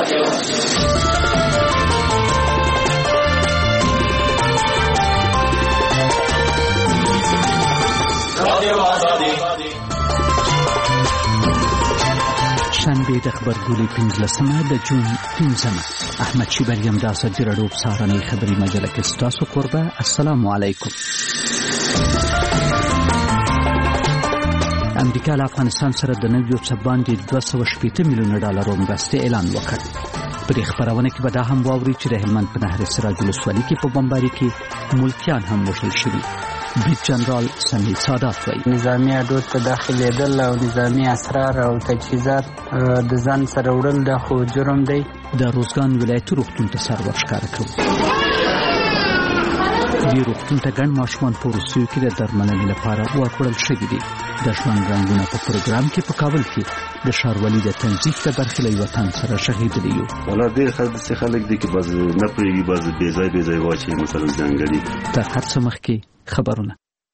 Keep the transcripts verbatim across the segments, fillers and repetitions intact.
شنبه د خبرګولۍ پنځلسمه د جون پنځمه. احمد شیبریم د ازادي راډیو په سهارنۍ خبري مجله کې ستاسو کوربه. السلام علیکم. امریکا له افغانستان سره د نویو څه باندې دوه سوه شپېته میلیونه ډالرو مرستې اعلان وکړ. په دې خبرونه کې به دا هم واورئ چې د هلمند په نهر سراج ولسوالۍ کې په بمباري کې ملکیان هم وژل شوي. بریګ جنرال سمیع سادات وایي نظامي اډو ته داخلېدل او نظامي اسرار او تجهیزات د ځان سره وړل د خو جرم دی. د روزګان ولایتي روغتون ته سر ورښکاره کړو. دې روغتون ته ګڼ ماشومان په وروستیو کې د درملنې لپاره ورکړل شوي دي. د ژوند رنګونه په پروګرام کې په کابل کې د ښاروالۍ د تنظیف د برخې له یوه تن سره شهیدلي یو. والا ډېر داسې خلک دي چې بعض نه پوهېږي، بعض بې ځای بې ځای واچوي مثلا ځانګړي. تر هر څه مخکې خبرونه.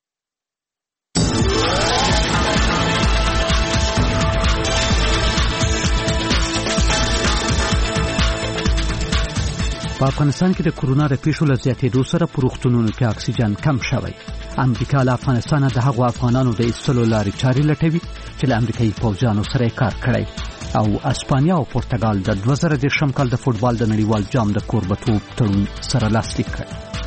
په افغانستان کې د کورونا د پیښو له زیاتېدو سره په روغتونونو کې اکسیجن کم شوی. امریکا له افغانستانه د هغو افغانانو د ایستلو لارې چارې لټوي چې له امریکایي پوځیانو سره یې کار کړی. او اسپانیا او پرتګال د دوه زره دېرشم کال د فوټبال د نړیوال جام د کوربتوب تړون سره لاسلیک کړ.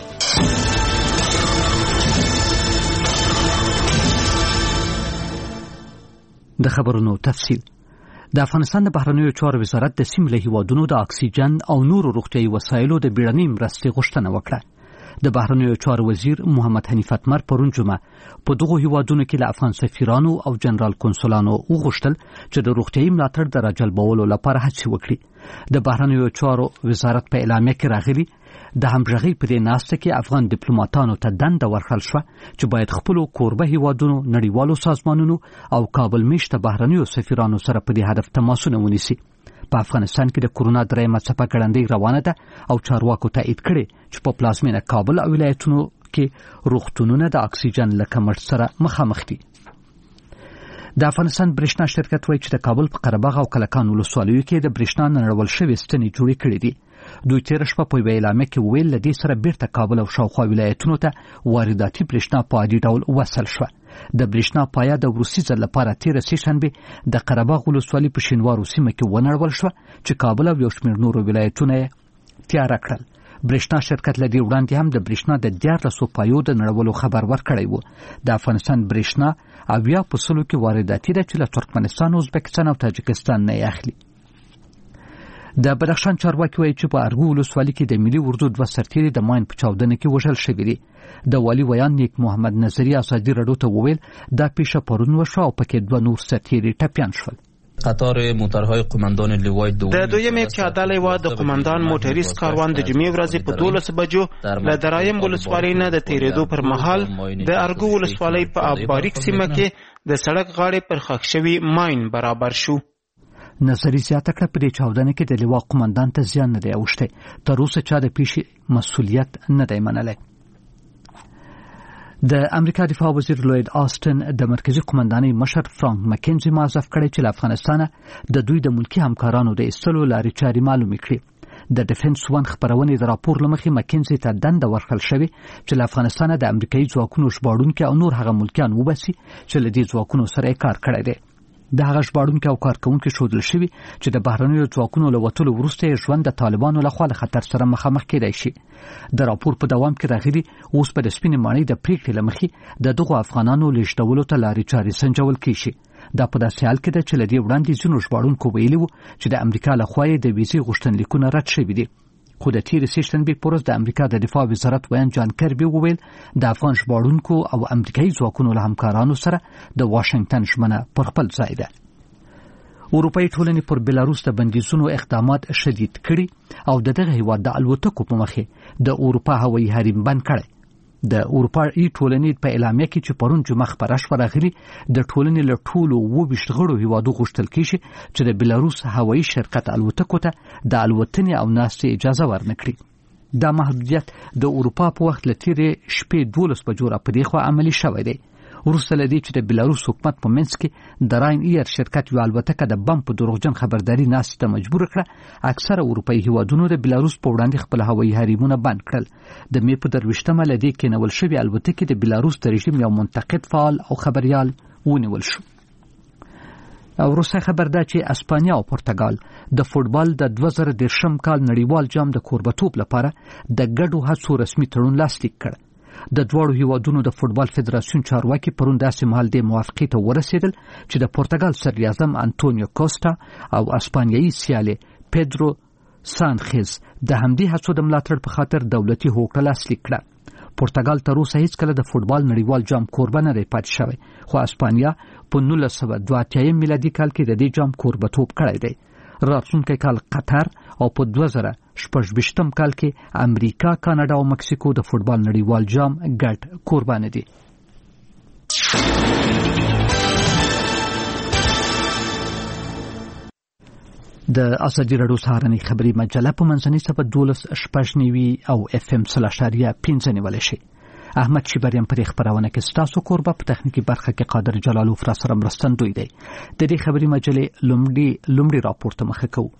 د خبرونو تفصیل. د افغانستان د بهرنیو چارو وزارت د سیمې له هیوادونو د اکسیجن او نورو روغتیایي وسایلو د بیړنۍ مرستې غوښتنه وکړه. د بهرنیو چارو وزیر محمد حنیف اتمر پرون جمعه په دغو هیوادونو کې له افغان سفیرانو او جنرال کنسولانو وغوښتل چې د روغتیایي ملاتړ د راجلبولو لپاره هڅې وکړي. د بهرنیو چارو وزارت په اعلامیه کې راغلي د همغږۍ په دې ناسته کې افغان ډیپلوماټانو ته دنده ورکړل شوه چې باید خپلو کوربه هیوادونو، نړیوالو سازمانونو او کابل میشته بهرنیو سفیرانو سره په دې هدف تماسونه ونیسي. په افغانستان کې د کورونا درېیمه څپه ګړندۍ روانه ده او چارواکو تایید کړي چې په پلازمینه کابل او ولایتونو کې روغتونونه د اکسیجن له کمښت سره مخامخ دي. د افغانستان برېښنا شرکت وایي چې د کابل په قره باغ او کلکان ولسوالیو کې د برېښنا نړول شوې ستنې جوړې کړې دي. دوی تېره شپه په یوه اعلامیه کې وویل له دې سره بیرته کابل او شاوخوا ولایتونو ته وارداتي برېښنا په عادي ډول وصل شوه. د برېښنا پایه د وروستي ځل لپاره تېره سې شنبې د قره باغ ولسوالۍ په شینوارو سیمه کې ونړول شوه چې کابل او یو شمېر نورو ولایتونه یې تیاره کړل. برېښنا شرکت له دې وړاندې هم د برېښنا د دیارلسو پایو د نړولو خبر ورکړی و. د افغانستان برېښنا اویا په سلو کې وارداتي ده چې له ترکمنستان، ازبکستان او تاجکستان نه یې اخلي. د بدخشان چارواکي وایي چې په ارګو ولسوالۍ کې د ملي اردو دوه سرتیري د ماین په چاودنه کې وژل شوي دي. د والي ویان نیک محمد نظري ازادي راډیو ته وویل دا پیښه پرون وشوه او پکې دوه نور سرتیري ټپیان شول. قطار موټرهای قماندان لوای دوم د دویمې پیاده لوا د قماندان موټریس کاروان د جمعې ورځې په دولس بجو له درایم ولسوالۍ نه د تیرېدو پر مهال د ارګو ولسوالۍ په آب باریک سیمه کې د سړک غاړې پر ښخ شوي ماین برابر شو. نظري زیاته کړه په دې چاودنه کې د لوا قماندان ته زیان نه دی اوښتی. تر اوسه چا د پیښې مسؤلیت نه دی منلی. د امریکا دفاع وزیر لوید آستن د مرکزی قماندانۍ مشر فرانک مکینزي معذف کړی چې له افغانستانه د دوی د ملکی همکارانو د ایستلو لارې چارې معلومې کړي. د ډیفنس ون خبرونې د راپور له مخې مکینزي ته دنده ورکړل شوې چې له افغانستانه د امریکایي ځواکونو ژباړونکي او نور هغه ملکیان وباسي چې له دې ځواکونو سره یې کار کړی دی. د هغه ژباړونکي او کارکوونکي ښودل شوي چې د بهرنیو ځواکونو له وتلو وروسته یې ژوند د طالبانو لخوا له خطر سره مخامخ کېدای شي. د راپور په دوام کې راغلي اوس په د سپینې ماڼۍ د پریکړې له مخې د دغو افغانانو لیږدولو ته لارې چارې سنجول کېږي. دا په داسې حال کې ده چې له دې وړاندې ځینو ژباړونکو ویلي وو چې د امریکا لخوا یې د ویزې غوښتنلیکونه رد شوي دي. خو د تېرې سې شنبې په ورځ د امریکا د دفاع وزارت ویان جان کربي وویل د افغان ژباړونکو او امریکایي ځواکونو له همکارانو سره د واشنګټن ژمنه پر خپل ځای ده. اروپایي ټولنې پر بلاروس د بندیزونو اقدامات شدید کړي او د دغه هیواد د الوتکو په مخې د اروپا هوایي حریم بند کړی. د اروپایي ټولنې په اعلامیه کې چې پرون جمعه خپره شوه راغلي د ټولنې له ټولو اووه ویشت غړو هیوادو غوښتل کېږي چې د بلاروس هوایي شرکت الوتکو ته د الوتنې او ناستې اجازه ورنکړي. دا محدودیت د اروپا په وخت له تېرې شپې دولس بجو راپدې خوا عملي شوی دی. وروسته لدی چې د بلاروس حکومت په منځ کې د راین ایر شرکت یو الوتکه د بم په دروغجن خبرداري ناستې ته مجبور کړه. اکثره اروپایي هیوادونو د بلاروس په وړاندې خپل هوایي حریمونه بند کړل. د مې په درویشتمه لدی کې نول شوی الوتکې د بلاروس د رژیم یو منتقد فعال او خبريال ونیول شو. او روسي خبر ده چې اسپانیا او پرتګال د فوتبال د دوه زره دېرشم کال نړیوال جام د کوربتوب لپاره د ګډو هڅو رسمي تړون لاسلیک کړ. د دوړو هیوادونو د فوتبال فدراسیون چارواکي پرون داسې مهال د موافقې ته ورسېدل چې د پرتګال صدر اعظم انټونیو کوسټا او اسپانیایي سیالي پیدرو سانخز د همدې هڅو د ملاتړ په خاطر دولتي هوکړه لاسلیک کړه. پرتګال تر اوسه هیڅ کله د فوتبال نړیوال جام کوربه نه دی پاتې شوی، خو اسپانیا په نولس سوه دوه اتیا میلادي کال کې د دې جام کوربتوب کړی دی. راتلونکی کال قطر او په دوه زره شپږ ویشتم کال کې امریکا، کاناډا او مکسیکو د فوتبال نړیوال جام ګډ کوربانه دي. د ازادي راډیو سهارنۍ خبري مجله په منځنۍ صفحه دولس شپږ نیوي او اف ام صفر اشاریه پنځه نیول شي. احمد شیبریم پر خبرونه کې ستاسو کوربه په تخنیکی برخه کې قادر جلالو فرا سره مرستندوی دی. د دې خبري مجلې لومړی لومړی راپور ته مخه کوو.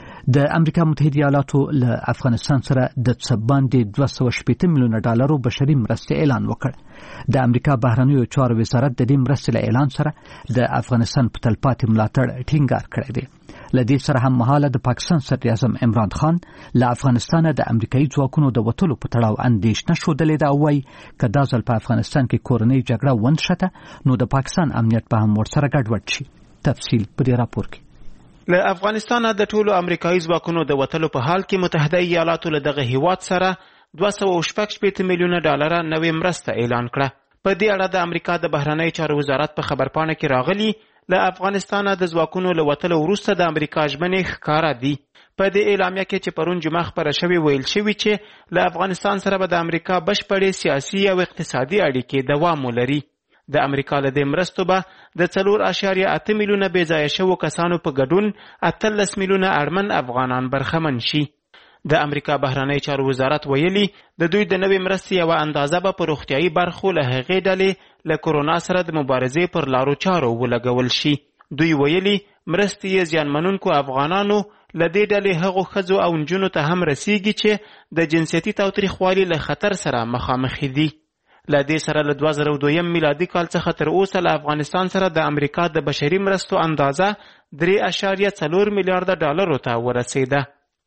د امریکا متحده ایالاتو له افغانستان سره د څه باندې دوه سوه شپېته میلیونه ډالرو بشري مرستې اعلان وکړ. د امریکا بهرنیو چارو وزارت د دې مرستې له اعلان سره د افغانستان په تلپاتې ملاتړ ټینګار کړی دی. لدې سره هم مهاله د پاکستان صدر اعظم عمران خان له افغانستانه د امریکایي ځواکونو د وټلو په تړاو اندېښنه ښودلې ده او وايي که دا ځل په افغانستان کې کورنۍ جګړه ونښته نو د پاکستان امنیت به هم ورسره ګډوډ شي. تفصیل په دې راپور کې. له افغانستانه د ټولو امریکایي ځواکونو د وټلو په حال کې متحده ایالاتو له دغه هیواد سره دوه سوه شپږ شپېته میلیونه ډالره نوې مرسته اعلان کړه. په دې اړه د امریکا د بهرنی چارو وزارت په خبرپاڼه کې راغلي له افغانستانه د ځواکونو له وتلو وروسته د امریکا ژمنې ښکاره دي. په دې اعلامیه کې چې پرون جمعه خپره شوې ویل شوي چې له افغانستان سره به د امریکا بشپړې سیاسي او اقتصادي اړیکې دوام ولري. د امریکا له دې مرستو به د څلور اعشاریه اته میلیونه بې ځایه شوو کسانو په ګډون اتلس میلیونه اړمن افغانان برخمن شي. د امریکا بهرنی چارو وزارت ویلي د دوی د نوې مرستې یوه اندازه به په روغتیایي برخو له هغې ډلې له کورونا سره د مبارزې پر لارو چارو ولګول شي. دوی ویلي مرستې یې زیانمنونکو افغانانو له دې ډلې هغو ښځو او نجونو ته هم رسیږي چې د جنسیتي تاوتریخوالي له خطر سره مخامخ دي. له دې سره له دوه زره دویم میلادي کال څخه تر اوسه له افغانستان سره د امریکا د بشري مرستو اندازه درې اعشاریه څلور میلیارده ډالرو ته ورسېده.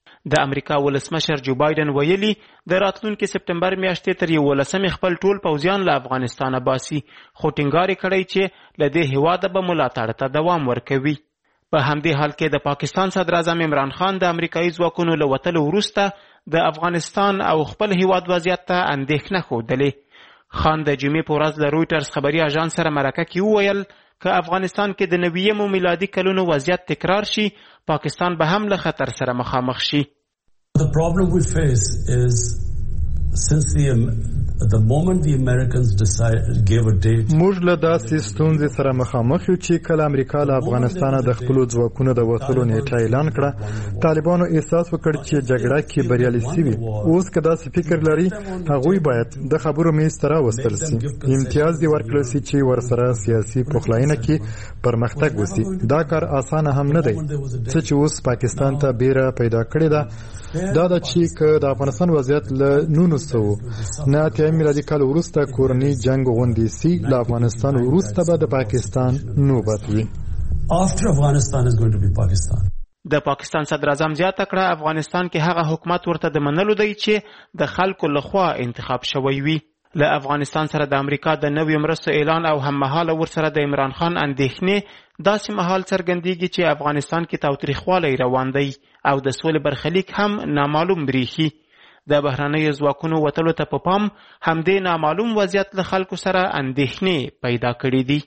د امریکا ولسمشر جو بایدن ویلي د راتلونکي سپتمبر میاشتې تر یولسمې خپل ټول پوځیان له افغانستانه باسي، خو ټینګار یې کړی چې له دې هیواده به ملاتړ ته دوام ورکوي. په همدې حال کې د پاکستان صدر اعظم عمران خان د امریکایي ځواکونو له وتلو وروسته د افغانستان او خپل هیواد وضعیت ته اندېښنه ښودلې. خان د جمعې په ورځ له رویټرز خبري اژانس سره مرکه کې وویل که افغانستان کې د نویمو میلادي کلونو وضعیت تکرار شي پاکستان به هم له خطر سره مخامخ شي. The problem we face is since the the moment the Americans decided gave a date موږ له داسې ستونزې سره مخامخ یو چې کله امریکا له افغانستانه د خپلو ځواکونو د وتلو نیټه اعلان کړه طالبانو احساس وکړ چې جګړه کې بریالي شوي. اوس که داسې فکر لري هغوی باید د خبرو میز ته راوستل سي، امتیاز دې ورکړل سي چې ورسره سیاسي پخلاینه کې پرمختګ وسي. دا کار اسانه هم نه دی. څه چې اوس پاکستان ته بیره پیدا کړې ده دا دا چې که د افغانستان وضعیت له نولس سوه نه اتیا میلادي کال وروسته کورني جنگ غوندې سي له افغانستان وروسته به د پاکستان نوبت وي. After Afghanistan is going to be Pakistan. د پاکستان صدر اعظم زیاته کړه افغانستان کې هغه حکومت ورته د منلو دی چې د خلکو لخوا انتخاب شوی وي. له افغانستان سره د امریکا د نویو مرستو اعلان او هممهاله ورسره د عمران خان اندېښنې داسې مهال څرګندېږي چې افغانستان کې تاوتریخوالی روان دی او د سولې برخلیک هم نامعلوم بریښي. د بهرنیو ځواکونو وتلو ته په پام همدې نامعلوم وضعیت له خلکو سره اندېښنې پیدا کړي دي.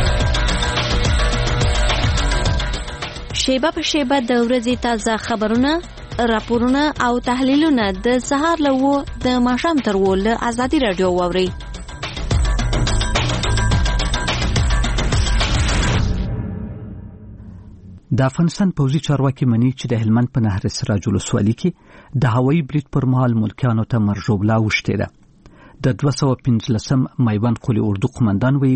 شیبه په شیبه د ورځې تازه خبرونه، راپورونه او تحلیلونه د سهار له اوه د ماښام تر اوه له ازادي راډیو واورئ. د افغانستان پوځي چارواکي مني چې د هلمند په نهر سراج ولسوالۍ کې د هوایي برید پر مهال ملکیانو ته مرژوبله اوښتې ده. د دوه سوه پنځلسم میوند قلي اردو قمندان ویلي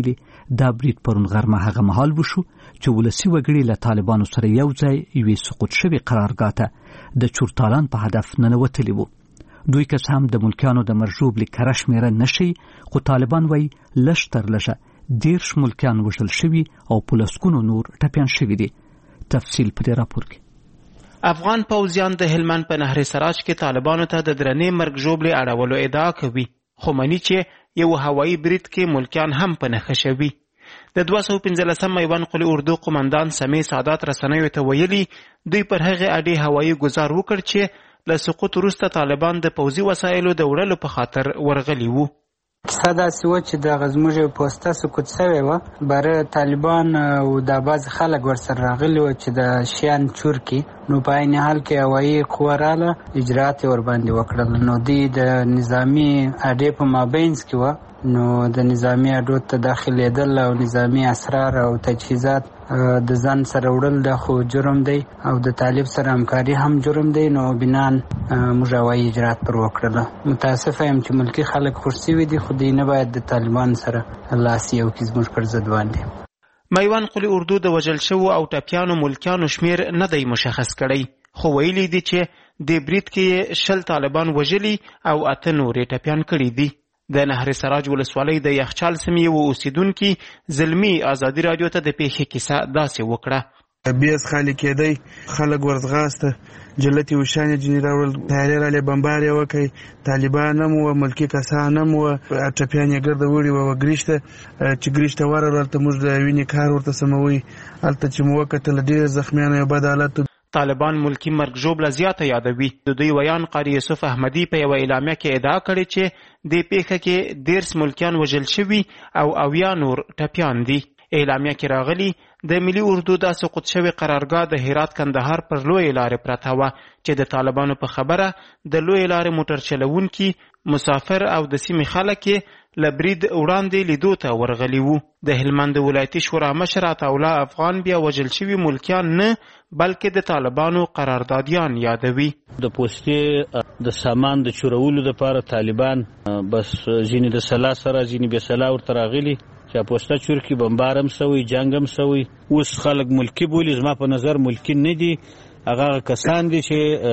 دا برید پرون غرمه هغه مهال وشو چې ولسی وګړي له طالبانو سره یو ځای یوې سقوط شوې قرارګاه ته د چورتالان په هدف ننوتلي وو. دوی که څه هم د ملکیانو د مرژوبلې کره شمېره نشي، خو طالبان وایي لږ تر لږه دېرش ملکیان وژل شوي او په لسګونو نور ټپیان شوي دي. تفصیل په دې راپور کې. افغان پوځیان د هلمند په نهر سراج کې طالبانو ته د درنې مرګ ژوبلې اړولو ادعا کوي، خو مني چې یو هوایي برید کې ملکیان هم په نښه شوي. د دوه سوه پنځلسم میوند قلي اردو قمندان سمیع سادات رسنیو ته ویلي دوی پر هغې اډې هوایي ګزار وکړ چې له سقوط وروسته طالبان د پوځي وسایلو د وړلو په خاطر ورغلي وو. کیسه داسې وه چې دغه زموږ یو پوسته سقوط سوی وه، بره طالبان او دا بعضې خلک ورسره راغلي وه چې د شیان چور کړي، نو په عین حال کې هوایي قوه راله اجرات یې ورباندې وکړل. نو دوی د نظامي اډې په مابینځ کې وه، نو د نظامي اډو ته داخلېدل او نظامي اسرار او تجهیزات د ځان سره وړل دا خو جرم دی او د طالب سره همکاري هم جرم دی. نو بنان موږ هوایي اجرات پر وکړله. متاسفه یم چې ملکي خلک خوش شوي دي، خو دوی نه باید د طالبان سره لاس یو کړي زموږ پر ضد باندې. میوند قلي اردو د وژل شوو او ټپیانو ملکیانو شمیر نه دی مشخص کړی، خو ویلي دي چې د برید کې شل طالبان وژلي او اته نورې ټپیان کړي دي. د نهر سراج ولسوالۍ د یخچال سیمې یو اوسیدونکي زلمي ازادي راډیو ته د پیښې کیسه داسې وکړه. بیس خالی کېدی، خلک ورځغاسته، جلتې وشانې جنې راوړل، تیارې رالې بمبار یې وکړئ، طالبان هم وه، ملکي کسان هم وه، ټپیان یې ګرده وړي وه ګریشته چې ګریشته ورغلل، هلته موږ د وینې کار ورته سموئ، هلته چې مو وکتل ډېر زخمیانو یو بد حالت. طالبان ملکی مرګ ژوبله زیاته یادوي. د دوی ویان قاری یوسف احمدي په یوه اعلامیه کې ادعا کړې چې دې پیښه کې دېرش ملکیان وژل شوي او اویا نور ټپیان دي. اعلامیه کې راغلي د ملي اردو د سقوط شوې قرارګاه د هرات کندهار پر لویې لارې پرته وه چې د طالبانو په خبره د لویې لارې موټر چلوونکي، مسافر او د سیمې خلک له برید وړاندې لیدو ته ورغلي وو. د هلمند ولایتي شورا مشر عطاالله افغان بیا وژل شوي ملکیان نه بلکې د طالبانو قراردادیان یادوي. د پوستې د سامان د چورولو لپاره طالبان بس ځینې د سلا سره ځینې بې سلا ورته راغلي چې پوسته چور کې بمبار هم سوی، جنګ هم سوی. اوس خلک ملکي بولي، زما په نظر ملکي نه دي، هغه کسان دي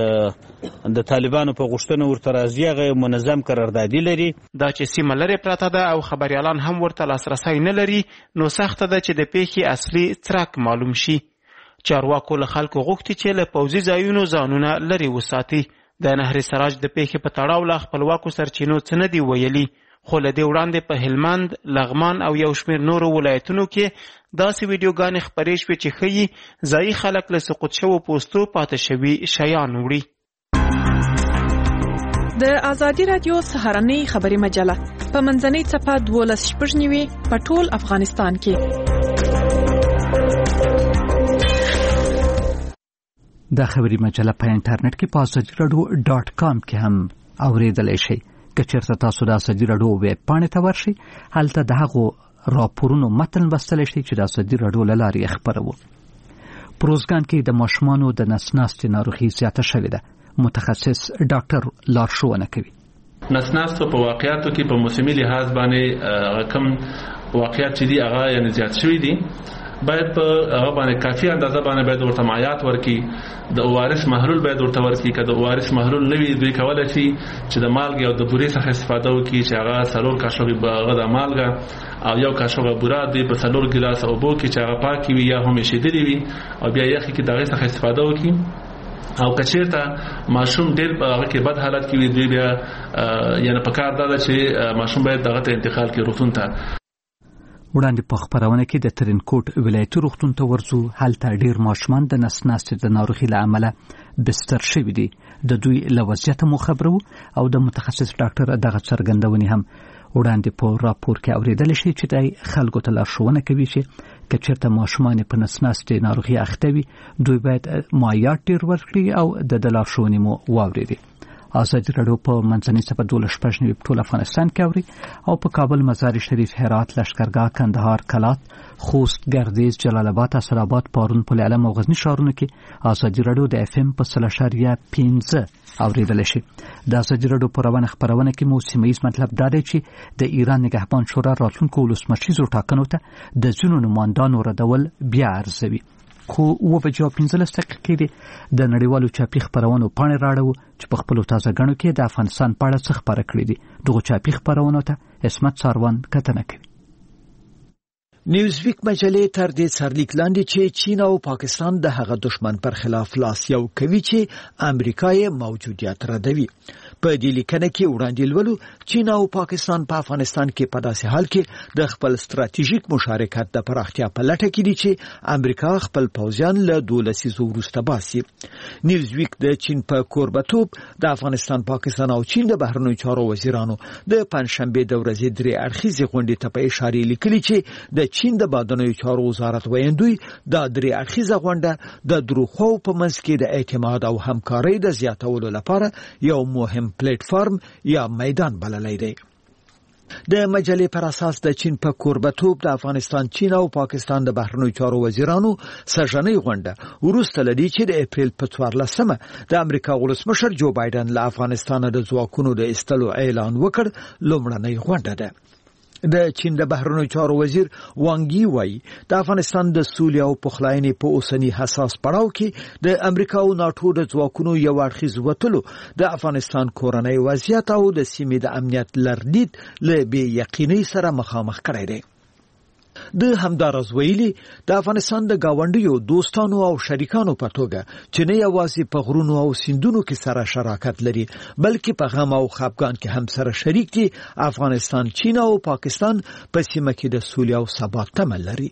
چې د طالبانو په غوښتنه ورته راځي، هغه منظم قراردادي لري. دا چې سیمه لرې پرته ده او خبریالان هم ورته لاسرسی نه لري، نو سخته ده چې د پیښې اصلي څرک معلوم شي. چارواکو له خلکو غوښتي چې له پوځي ځایونو ځانونه لرې وساتي. د نهر سراج د پیښې په تړاو له خپلواکو سرچینو څه نه دي ویلي، خو له دې وړاندې په هلمند، لغمان او یو شمېر نورو ولایتونو کې داسې ویډیوګانې خپرې شوې چې ښیي ځایي خلک له سقوط شوو پوستو پاتې شوي شیان وړي. د ازادي راډیو سهارنۍ خبري مجله په منځنۍ څپه دولس شپږ نوي په ټول افغانستان کې. دا خبري مجله په انټرنیټ کې په ازادي راډیو ډاټ کام کې هم اوریدلی شئ. که چېرته تاسو د ازادي راډیو ویب پاڼې ته ورشئ، هلته د هغو راپورونو متن لوستلی شئ چې د ازادي راډیو له لارې یې خپروو. په روزګان کې د ماشومانو د نس ناستې ناروغي زیاته شوې ده. متخصص ډاکټر لارښوونه کوي. نس ناستو په واقعیاتو کې په موسمي لحاظ باندې کم واقعیات چې دي هغه یعنې زیات شوي دي. باید په هغه باندې کافي اندازه باندې باید ورته مایعات ورکړي. د اوارس محلول باید ورته ورکړي. که د اوارس محلول نه وي، دوی کولی شي چې د مالګې او د بورې څخه استفاده وکړي چې هغه څلور کاشوغې هغه د مالګه او یو کاشوغه بوره دوی په څلور ګیلاس اوبو کې چې هغه پاکې وي یا هم ایښېدلې وي او بیا یخې کې د هغې څخه استفاده وکړي. او که چېرته ماشوم ډېر په هغه کې بد حالت کې وي، دوی بیا یعنې پکار دا ده چې ماشوم باید دغه ته انتقال کړي روغتون ته. وړاندې په خپرونه کې د ترینکوټ ولایتي روغتون ته ورځو. هلته ډېر ماشومان د نس ناستې د ناروغي له امله بستر شوي دي. د دوی له وضعیته مو خبرو او د متخصص ډاکټر دغه څرګندونې هم وړاندې په راپور کې اورېدلی شي چې دی خلکو ته لارښوونه کوي چې که چېرته ماشومان په نس ناستې ناروغي اخته وي، دوی باید مایعات ډېر ورکړي او د ده لارښوونې مو واورېدي. ازادي رادیو په منځنۍ صفحه دولس شپږ نوي په ټول افغانستان کې اوري او په کابل، مزار شریف، هرات، لشکرګاه، کندهار، کلات، خوست، گردیز، جلال آباد، اسداباد، پارون، پل علم او غزنی ښارونو کې ازادي رادیو د اف ام په سل اشاریه پنځه اوریدل شي. د ازادي رادیو په روانه خبرونه کې مو سیمایي مطلب دا دی چې د ایران نگهبان شورا راتلونکو ولسمشریزو ټاکنو ته د ځینو نمایندانو ردول بیا ارزوي. خو و به جواب پنځلس دقیقې دی د نړیوالو چاپي خبرونو پاڼې راړو چې په خپلو تازه ګڼو کې د افغانستان په اړه څه خبره کړې دي. دغو چاپي خبرونو ته عصمت ساروان کتنه کوي. نیوزویک مجلې تر دې سرلیک لاندې چې چین او پاکستان د هغه دشمن پر خلاف لاس یو کوي چې امریکا یې موجودیت ردوي. په دې لیکنه کې وړاندې لولو چین او پاکستان په افغانستان کې په داسې حال کې د خپل ستراتیژیک مشارکت د پراختیا په لټه کې دي چې امریکا خپل پوځیان له دولسیزو وروسته باسي. نیوزویک د چین په کوربتوب د افغانستان، پاکستان او چین د بهرنیو چارو وزیرانو د پنځشنبه د ورځې درې اړخیزې غونډې ته په اشاره لیکلي چې د چین د بادنیو چارو وزارت ویندوی د درې اړخیزه غونډه د دروخو په منځ کې د اعتماد او همکارۍ د زیاتولو لپاره یو مهم پلیټ فارم یا میدان بللی دی. د مجلې پر اساس د چین په کوربتوب د افغانستان، چین او پاکستان د بهرنیو چارو وزیرانو سژنۍ غونډه وروسته لدی چې د اپریل په څوارلسمه د امریکا ولسمشر جو بایدن له افغانستان د ځواکونو د ایستلو اعلان وکړ لومړنۍ غونډه ده. د چین د بهرنیو چارو وزیر وانګي وایي د افغانستان د سولې او پخلاینې په اوسنی حساس پړاو کې د امریکا او ناټو د ځواکونو یو اړخیز وتلو د افغانستان کورنۍ وضعیت او د سیمې د امنیت لرلید له بې یقینۍ سره مخامخ کړی دی. د همدارز ویلي د افغانستان د گاونډیو، دوستانو او شریکانو په توګه چې نه یوازې په غرونو او سیندونو کې سره شراکت لري بلکې په غم او خفګان کې هم سره شریک دي. افغانستان، چین او پاکستان په سیمه کې د سولې او ثبات تمه لري.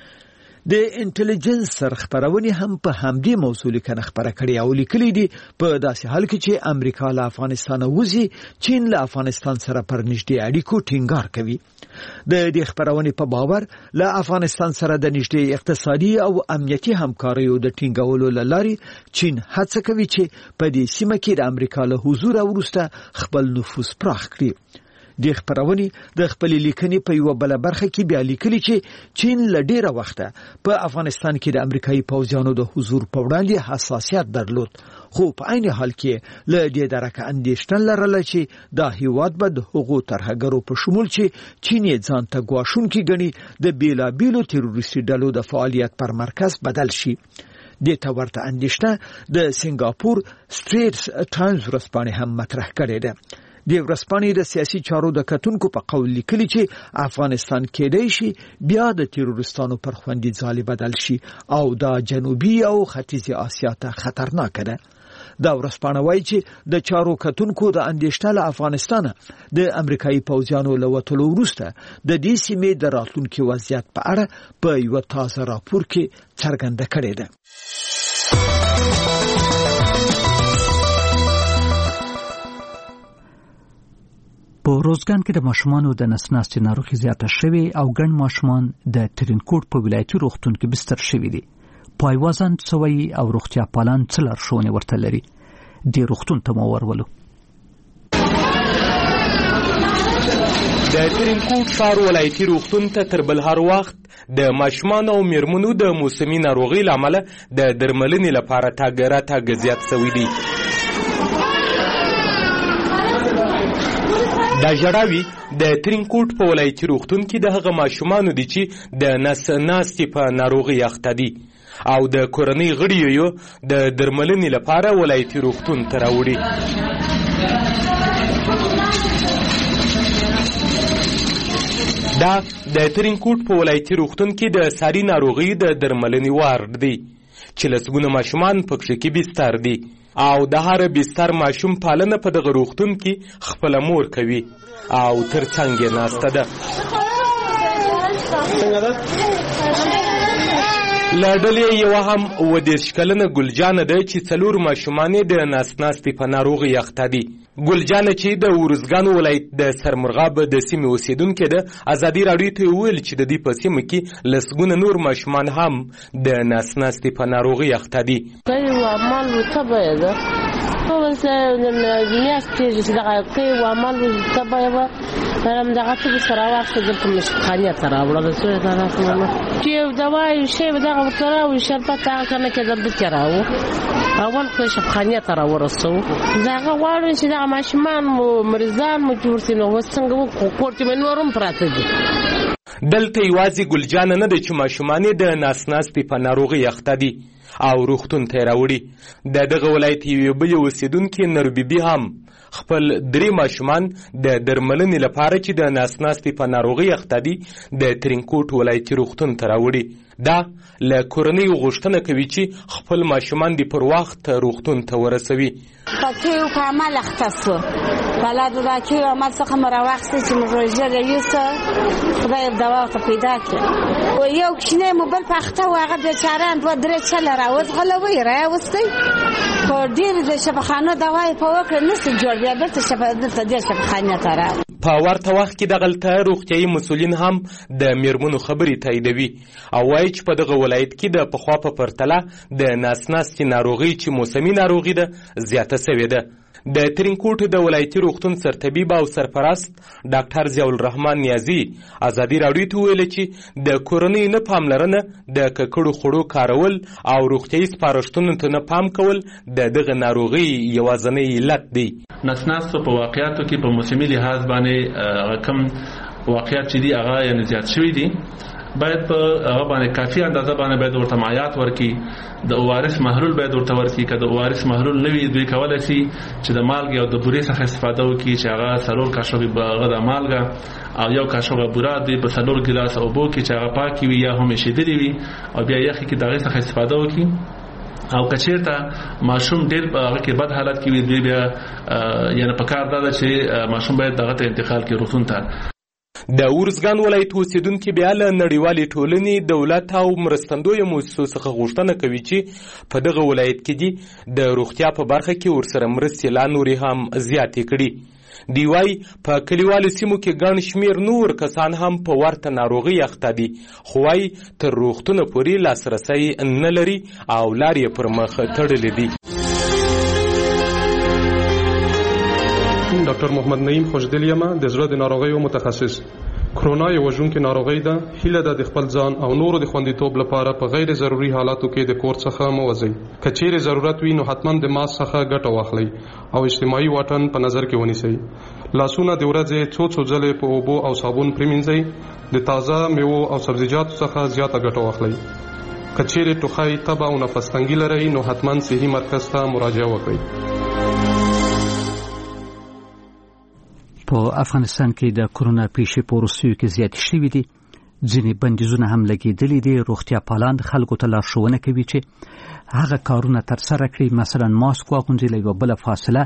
د انټيليجنس سرخبرونې هم په همدې موضوع لیکنه خبره کړې او لیکلي دي په داسې حال کې چې امریکا له افغانستان وځي، چین له افغانستان سره پر نږدې اړیکو ټینګار کوي. د دې خبرونې په باور له افغانستان سره د نږدې اقتصادي او امنیتي همکاریو د ټینګولو لاري چین هڅه کوي چې په دې سیمه کې د امریکا له حضور وروسته خپل نفوذ پراخ کړي. د خبرونې د خپل لیکنې په یو بل برخه کې بیا لیکلي چې چین له ډیره وخته په افغانستان کې د امریکایي پوځیانو د حضور په وړاندې حساسیت درلود، خو په عین حال کې له دې درکه اندېښنه لرله چې دا هیواد به د هغو ترهګرو په شمول چې چین یې ځان ته ګواښونکي ګڼي د بیلابیلو تروریستي ډلو د فعالیت پر مرکز بدل شي. د ته ورته اندېښنه د سنگاپور سټریټس ټایمز ورځپاڼې هم مطرح کړې ده. د ورځپاڼې د سیاسي چارو د کتونکو په قول لیکلي چې افغانستان کېدای شي بیا د تروریستانو پر خوندي ځای بدل شي او دا جنوبي او ختیځي آسیا ته خطرناک ده. دا ورځپاڼه وایي چې د چارو کتونکو د اندېښنه له افغانستان د امریکایي پوځیانو له وتلو وروسته د دې سیمې د راتلونکي وضعیت په اړه په یو تازه راپور کې څرګنده کړې ده. په روزګان کې د ماشومانو د نسناستي ناروغي زیاته شوې او ګڼ ماشومان د ترینکوټ په ولایتي روغتون کې بستر شوي دي. پایوازان سوي او روغتیا پالان څه لارښوونې ورته لري؟ د روغتون ته مو ورولو. د ترینکوټ ښار ولایتي روغتون ته تر بل هر وخت د ماشومانو او میرمنو د موسمي ناروغۍ له امله د درملنې لپاره تاګ راتګ زیات سوی دی. دا ژړاوي د ترینکوټ په ولایتي روغتون کې د هغه ماشومانو دي چې د نس ناستي په ناروغي اخته دي او د کورنۍ غړي یې د درملنې لپاره ولایتي روغتون ته راوړي. دا د ترینکوټ په ولایتي روغتون کې د ساري ناروغي د درملنې وارډ دی چې لسګونه ماشومان پکې کې بستر دي او د هر بستر ماشوم پالنه په دغه روغتون کې خپل مور کوي او ترڅنګ یې ناسته ده. له ډلې یوه هم اووه دېرش کلنه ګلجانه ده چې څلور ماشومان یې د ناسناستې په ناروغۍ اخته دي. ګلجانه چې د ارزګان ولایت د سرمرغاب د سیمې اوسیدونکې ده ازادي راډیو ته وویل چې د دې په سیمه کې لسګونه نور ماشومان هم د ناسناستې په ناروغۍ اخته دي. اعمال متبعه ده ټول دنیا ستېږي چې دغه کوي و عمل ته به هم دغه څه سره واخلي دلته مشخانیه ته راوړل څه دا راځم چې دوا یو شی به دغه ورته راوړي شربت هغه کنه کې دلته راوړو اول خو شفخانیه ته راورسو دغه غواړي چې دغه ماشومان مو مریضان مو جوړ سي نو وسنګ وو کوټ مې نورم پراته دي دلته یوازې ګلجان نه د چې ماشومانې د ناسناستې په ناروغۍ اخته دي او روغتون ته یې راوړي د دغه ولایت یوې بلې اوسېدونکې نوربیبي هم خپل درې ماشومان د درملنې لپاره چې د ناسناستې په ناروغۍ اخته دي د ترینکوټ ولایتي روغتون ته راوړي دا له کورنیو غوښتنه کوي چې خپل ماشومان دې پر وخت روغتون ته ورسوي پکې په عمل اخته سو بلد دا کې عمل څخه مې راواخیستې چې موږ ژر یوسه خدای دوا ورته پیدا کړه و یو کوچنی مو بل په اخته و هغه بېچاره دوه درې چله راوځغلوی راوستی په ډېرې د شفاخانو دوا یې په وکړه نسي جوړ بیا بېرته دلته دې شفاخانې ته راغله په ورته وخت کې دغلته روغتیایي مسؤلین هم د میرمنو خبرې تاییدوي او وایي چې په دغه ولایت کې د پخوا په پرتله د ناسناستې ناروغۍ چې موسمي ناروغي ده زیاته سوې ده د ترینکوټ د ولایتي روغتون سرطبیب او سرپرست ډاکټر ضیاءالرحمن نیازي ازادي راډیو ته وویل چې د کورنۍ نه پاملرنه د ککړو خوړو کارول او روغتیایي سپارښتنو ته نه پام کول د دغه ناروغۍ یوازینی علت دی ناسناستو په واقعیاتو کې په موسمي لحاظ باندې کم واقعیات چې دي هغه یعنې زیات شوي دي باید په هغه باندې کافي اندازه باندې باید ورته مایعات ورکړي د اوارس محلول باید ورته ورکړي که د اوارس محلول نه وي دوی کولی شي چې د مالګې او د بورې څخه استفاده وکړي چې هغه څلور کاشوغې هغه د مالګه او یو کاشوغه بوره دوی په څلور ګیلاس اوبو کې چې هغه پاکې وي یا هم ایښېدلې وي او بیا یخې کې د هغې څخه استفاده وکړي او که چېرته ماشوم ډېر په هغه کې بد حالت کې وي دوی بیا یعنې په کار دا ده چې ماشوم باید دغه ته انتقال کړي روغتون ته د ارزګان ولایت اوسیدونکي بیا له نړیوالې ټولنې دولت او مرستندویه مؤسسو څخه غوښتنه کوي چې په دغه ولایت کې دي د روغتیا په برخه کې ورسره مرستې لا نورې هم زیاتې کړي دی وایي په کلیوالو سیمو کې ګڼ شمېر نور کسان هم په ورته ناروغۍ اخته دي خو وایي تر روغتونه پورې لاسرسی نه لري او لار یې پر مخ تړلې دي ډاکټر محمد نعیم خوشدل یم د زړه د ناروغیو متخصص کرونا یو وژونکې ناروغي ده هیله ده د خپل ځان او نورو د خوندیتوب لپاره په غیر ضروري حالاتو کې د کور څخه مه وځئ که چیرې ضرورت وي نو حتما د ماسک څخه ګټه واخلئ او اجتماعي واټن په نظر کې ونیسئ لاسونه د ورځې څو څو ځلې په اوبو او صابون پرېمینځئ د تازه میوو او سبزیجاتو څخه زیاته ګټه واخلئ که چیرې ټوخی تبه او نفس تنګي لرئ نو حتما صحي مرکز ته مراجعه وکړئ په افغانستان کې د کرونا پیښې په وروستیو کې زیاتې شوې دي ځینې بندیزونه هم لګېدلي دي روغتیا پالان خلکو ته لارښوونه کوي چې هغه کارونه ترسره کړي مثلا ماسک واغوندي له یوه بله فاصله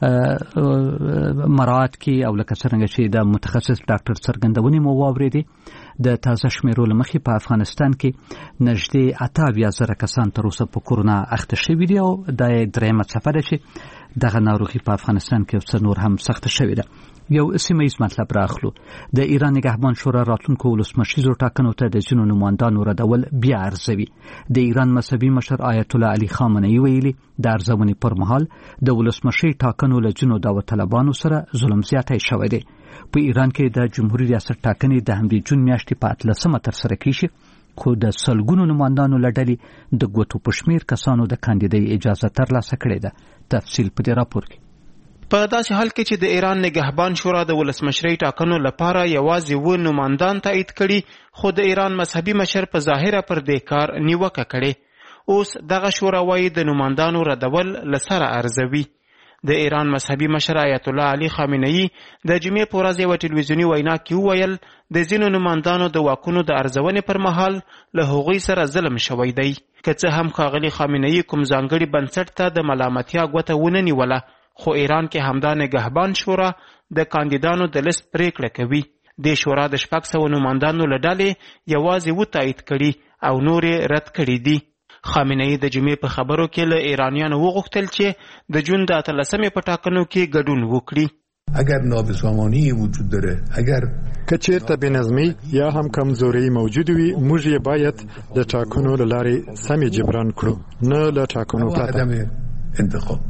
مراعات کړي او لکه څرنګه چې د متخصص ډاکټر څرګندونې مو واورېدې د تازه شمیرو له مخې په افغانستان کې نږدې اته اویا زره کسان تر اوسه په کرونا اخته شوي دي او دا یې درېیمه څپه ده چې دغه ناروغي په افغانستان کې یو څه نور هم سخته شوې ده یو سیمه ییز مطلب راخلو د ایران نگهبان شورا راتلونکو ولسمشریزو ټاکنو ته د ځینو نمایندانو ردول بیا ارزوي د ایران مذهبي مشر آیت الله علي خامنه‌ای ویلي د ارزونې پر مهال د ولسمشرۍ ټاکنو له ځینو داوطلبانو سره ظلم زیاتی شوی دی په ایران کې د جمهوریت ریاست ټاکنې د همدې جون میاشتې په اتلسمه ترسره کیږي خو د سلګونو نمایندانو له ډلې د ګوتو په شمېر کسانو د کاندیدۍ اجازه ترلاسه کړې ده تفصیل په دې راپور کې په داسې حال کې چې د ایران نگهبان شورا د ولسمشرۍ ټاکنو لپاره یوازې و نمایندان تایید کړي خو د ایران مذهبي مشر په ظاهره پر دې کار نیوکه کړې اوس دغه شورا وایي د نمایندانو ردول له سره ارزوي د ایران مذهبي مشر آیت الله علي خامنه‌ای د جمعې په ورځ یوه ټلویزیوني وینا کې وویل د ځینو نمایندانو د واکونو د ارزونې پر مهال له هغوی سره ظلم شوی دی که څه هم ښاغلي خامنه‌ای کوم ځانګړي بنسټ ته د ملامتیا ګوته ونه نیوله خو ایران کې همدا نگهبان شورا د کاندیدانو د لیست پریکړه کوي د شورا د شپږ سوه نمایندانو له ډلې یوازې و تایید کړي او نور یې رد کړي دي خامنه‌ای د جمعې په خبرو کې له ایرانیانو وغوښتل چې د جون د اتلسمې په ټاکنو کې ګډون وکړي اگر نابسامانی وجود داره اگر که چیرته بېنظمي یا هم کمزوري موجود وي موږ یې باید د ټاکنو له لارې سمې جبران کړو نه له ټاکنو پرته انتخاب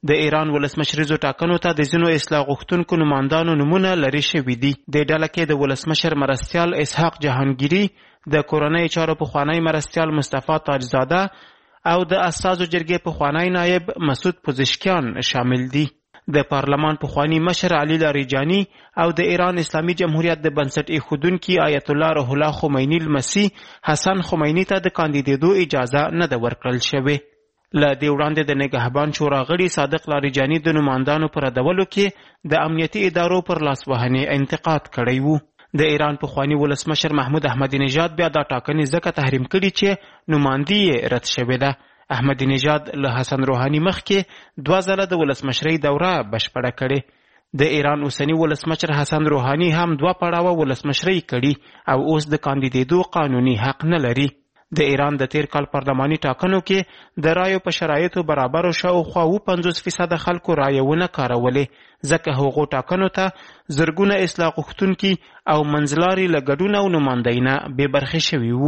د ایران ولسمشریزو ټاکنو ته د ځینو اصلاح غوښتونکو نمایندانو نومونه لرې شوي دي. د ډله کې د ولسمشر مرستیال اسحاق جهانگیري، د کورنۍ چارو پخوانی مرستیال مصطفی تاجزاده او د اساسو جرګې پخوانی نایب مسعود پزشکیان شامل دي. د پارلمان پخوانی مشر علي لاریجانی او د ایران اسلامي جمهوریت د بنسټ ایښودونکي آیت الله روح الله خمینی المسی حسن خمینی ته د کاندیدېدو اجازه نه ده ورکړل شوې. له دې وړاندې د نګهبان شورا غړي صادق لاریجانی د نمایندانو پر ردولو کې د امنیتي ادارو پر لاسوهنې انتقاد کړی وو. د ایران پخوانی ولسمشر محمود احمدی نژاد بیا دا ټاکنې ځکه تحریم کړي چې نمایندګي یې رد شوې ده. احمدی نژاد له حسن روحاني مخکې دوه ځله د ولسمشرۍ دوره بشپړه کړې. د ایران اوسنی ولسمشر حسن روحاني هم دوه پړاوه ولسمشرۍ کړي او اوس د کاندیدېدو قانوني حق نه لري. د ایران د تیر کال پارلماني ټاکنو کې د رایو په شرایطو برابرو شاوخوا اووه پنځوس فیصده خلکو رایه ونه کارولې، ځکه هغو ټاکنو ته زرګونه اصلاح غوښتونکي او منځلاري له ګډون او نمایندګۍ نه بې برخې شوي وو.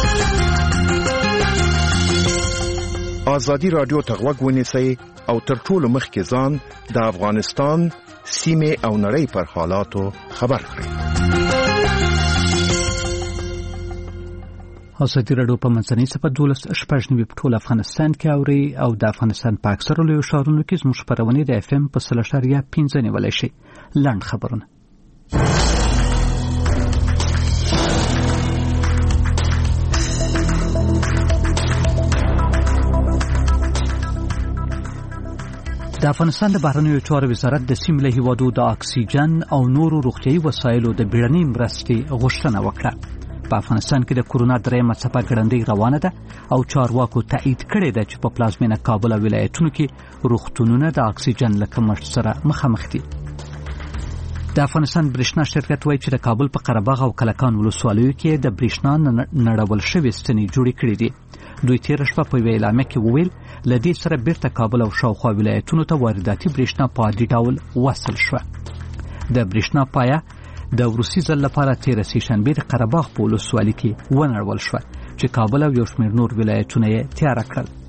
ازادي راډیو ته غوږ ونیسئ او تر ټولو مخکې ځان د افغانستان سیمې او نړۍ پر حالاتو خبر کړئ. ازادي راډیو په منځنۍ صفحه دولس شپږ نوي په ټول افغانستان کې اوري او د افغانستان په اکثرو لویو ښارونو کې زموږ خپرونې د اف ام په سل اشاریه پنځه نیولی شي. لنډ خبرونه. د افغانستان د بهرنیو چارو وزارت د سیمې له هیوادو د اکسیجن او نورو روغتیایي وسایلو د بیړنۍ مرستې غوښتنه وکړه. په افغانستان کې د کورونا درېیمه څپه ګړندۍ روانه ده او چارواکو تایید کړې ده چې په پلازمینه کابل او ولایتونو کې روغتونونه د اکسیجن له کمښت سره مخامخ دي. د افغانستان برېښنا شرکت وایي چې د کابل په قره باغ او کلکان ولسوالیو کې د برېښنا نړول شوې ستنې جوړې کړې دي. دوی تېره شپه په یوه اعلامیه کې وویل له دې سره بیرته کابل او شاوخوا ولایتونو ته وارداتي برېښنا په عادي ډول وصل شوه. د برېښنا پایه د وروستي ځل لپاره تېره سېشنبې د قره باغ په ولسوالۍ کې ونړول شوه چې کابل او یو شمېر نور ولایتونه یې تیاره کړل.